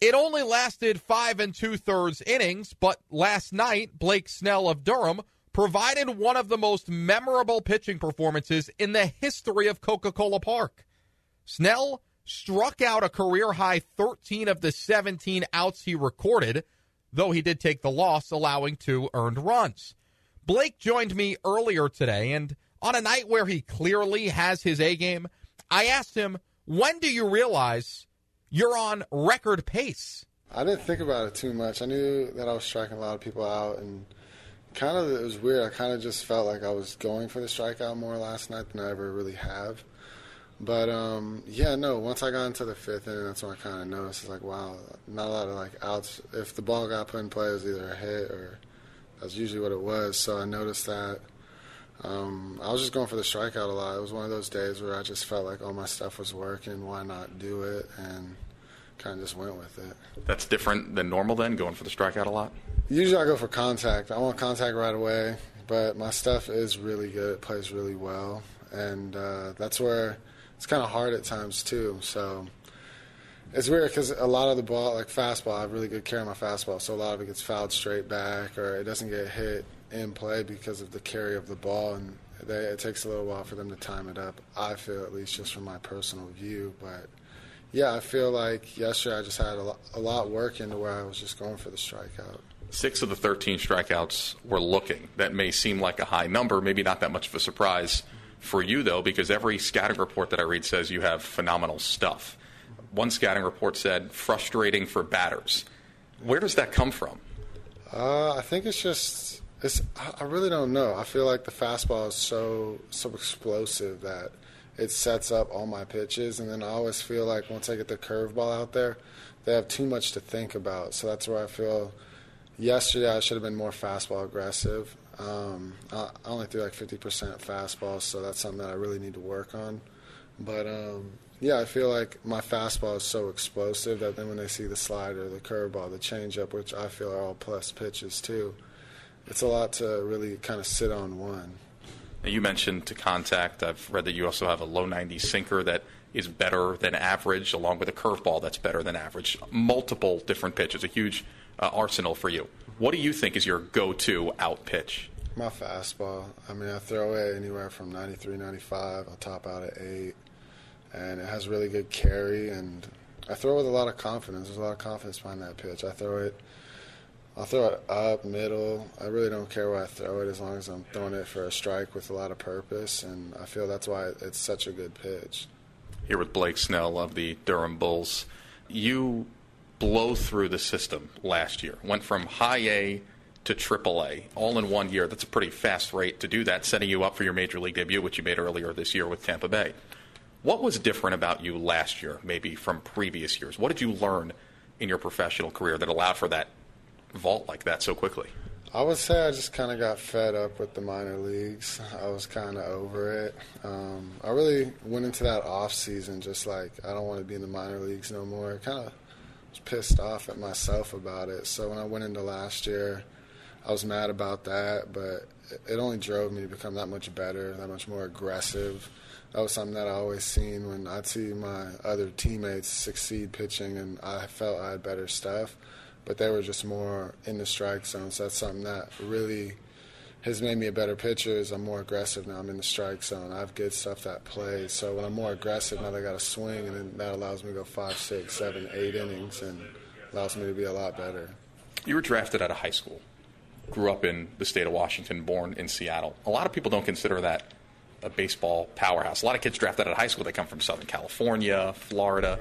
It only lasted 5 2/3 innings, but last night, Blake Snell of Durham provided one of the most memorable pitching performances in the history of Coca-Cola Park. Snell struck out a career-high 13 of the 17 outs he recorded, though he did take the loss, allowing 2 earned runs. Blake joined me earlier today, and on a night where he clearly has his A-game, I asked him, when do you realize you're on record pace? I didn't think about it too much. I knew that I was striking a lot of people out, and kind of it was weird. I kind of just felt like I was going for the strikeout more last night than I ever really have. But, once I got into the 5th inning, that's when I kind of noticed. It's like, wow, not a lot of, outs. If the ball got put in play, it was either a hit or that's usually what it was. So I noticed that. I was just going for the strikeout a lot. It was one of those days where I just felt like all my stuff was working. Why not do it? And kind of just went with it. That's different than normal then, going for the strikeout a lot? Usually I go for contact. I want contact right away, but my stuff is really good. It plays really well, and that's where it's kind of hard at times too. So it's weird because a lot of the ball, like fastball, I have really good care of my fastball, so a lot of it gets fouled straight back or it doesn't get hit in play because of the carry of the ball, and it takes a little while for them to time it up, I feel, at least just from my personal view. But yeah, I feel like yesterday I just had a lot working to where I was just going for the strikeout. 6 of the 13 strikeouts were looking. That may seem like a high number, maybe not that much of a surprise for you, though, because every scouting report that I read says you have phenomenal stuff. One scouting report said frustrating for batters. Where does that come from? I think I really don't know. I feel like the fastball is so explosive that it sets up all my pitches, and then I always feel like once I get the curveball out there, they have too much to think about. So that's where I feel yesterday I should have been more fastball aggressive. I only threw 50% fastball, so that's something that I really need to work on. But, I feel like my fastball is so explosive that then when they see the slider, the curveball, the changeup, which I feel are all plus pitches too, it's a lot to really kind of sit on one. Now, you mentioned to contact. I've read that you also have a low 90 sinker that is better than average, along with a curveball that's better than average. Multiple different pitches, a huge arsenal for you. What do you think is your go-to out pitch? My fastball. I mean, I throw it anywhere from 93, 95. I'll top out at 8. And it has really good carry, and I throw it with a lot of confidence. There's a lot of confidence behind that pitch. I'll throw it up, middle. I really don't care where I throw it as long as I'm throwing it for a strike with a lot of purpose, and I feel that's why it's such a good pitch. Here with Blake Snell of the Durham Bulls. You blow through the system last year. Went from high A to triple A all in 1 year. That's a pretty fast rate to do that, setting you up for your major league debut, which you made earlier this year with Tampa Bay. What was different about you last year, maybe from previous years? What did you learn in your professional career that allowed for that vault like that so quickly? I would say I just kind of got fed up with the minor leagues. I was kind of over it. I really went into that off season just like I don't want to be in the minor leagues no more. Kind of was pissed off at myself about it. So when I went into last year, I was mad about that, but it only drove me to become that much better, that much more aggressive. That was something that I always seen when I'd see my other teammates succeed pitching, and I felt I had better stuff, but they were just more in the strike zone. So that's something that really has made me a better pitcher is I'm more aggressive now. I'm in the strike zone. I have good stuff that plays. So when I'm more aggressive, now they got to swing, and then that allows me to go 5, 6, 7, 8 innings and allows me to be a lot better. You were drafted out of high school, grew up in the state of Washington, born in Seattle. A lot of people don't consider that a baseball powerhouse. A lot of kids drafted out of high school, they come from Southern California, Florida.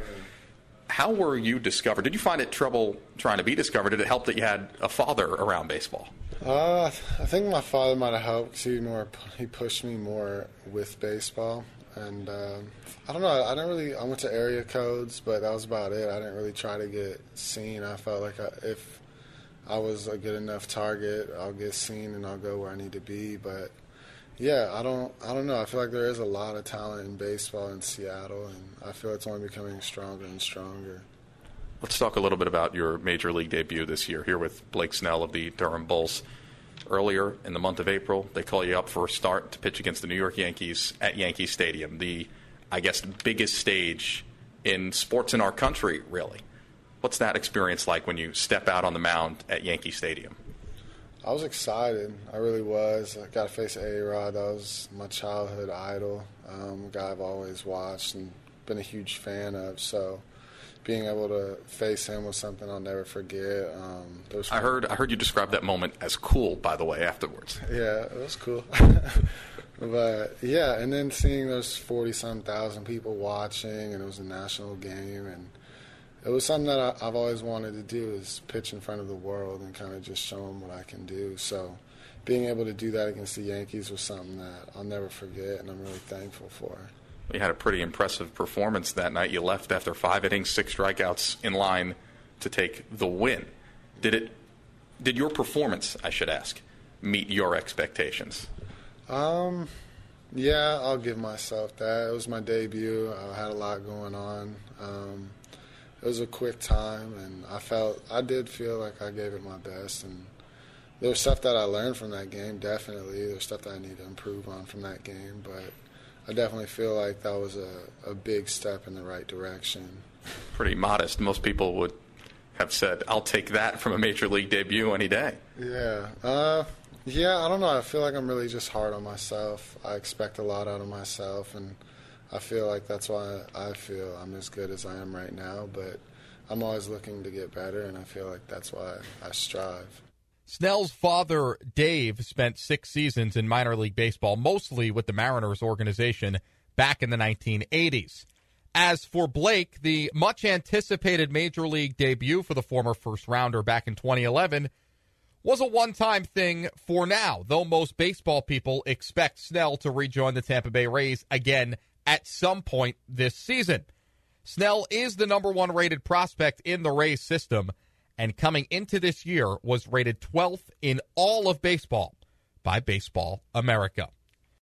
How were you discovered? Did you find it trouble trying to be discovered? Did it help that you had a father around baseball? I think my father might have helped because he pushed me more with baseball. And I don't know, I went to area codes, but that was about it. I didn't really try to get seen. I felt like if I was a good enough target, I'll get seen and I'll go where I need to be. But yeah, I don't know. I feel like there is a lot of talent in baseball in Seattle, and I feel it's only becoming stronger and stronger. Let's talk a little bit about your major league debut this year here with Blake Snell of the Durham Bulls. Earlier in the month of April, they call you up for a start to pitch against the New York Yankees at Yankee Stadium, the, I guess, biggest stage in sports in our country, really. What's that experience like when you step out on the mound at Yankee Stadium? I was excited. I really was. I got to face A-Rod. That was my childhood idol, a guy I've always watched and been a huge fan of. So being able to face him was something I'll never forget. I heard you describe that moment as cool, by the way, afterwards. Yeah, it was cool. But, yeah, and then seeing those 40-some thousand people watching, and it was a national game, and it was something that I've always wanted to do, is pitch in front of the world and kind of just show them what I can do. So being able to do that against the Yankees was something that I'll never forget, and I'm really thankful for. You had a pretty impressive performance that night. You left after 5 innings, 6 strikeouts, in line to take the win. Did your performance, I should ask, meet your expectations? Yeah, I'll give myself that. It was my debut. I had a lot going on. It was a quick time, and I did feel like I gave it my best. And there was stuff that I learned from that game, definitely. There's stuff that I need to improve on from that game, but I definitely feel like that was a big step in the right direction. Pretty modest. Most people would have said, I'll take that from a major league debut any day. Yeah. Yeah, I don't know. I feel like I'm really just hard on myself. I expect a lot out of myself, and I feel like that's why I feel I'm as good as I am right now. But I'm always looking to get better, and I feel like that's why I strive. Snell's father, Dave, spent 6 seasons in minor league baseball, mostly with the Mariners organization back in the 1980s. As for Blake, the much-anticipated major league debut for the former first-rounder back in 2011 was a one-time thing for now, though most baseball people expect Snell to rejoin the Tampa Bay Rays again at some point this season. Snell is the number 1 rated prospect in the Rays system, and coming into this year was rated 12th in all of baseball by Baseball America.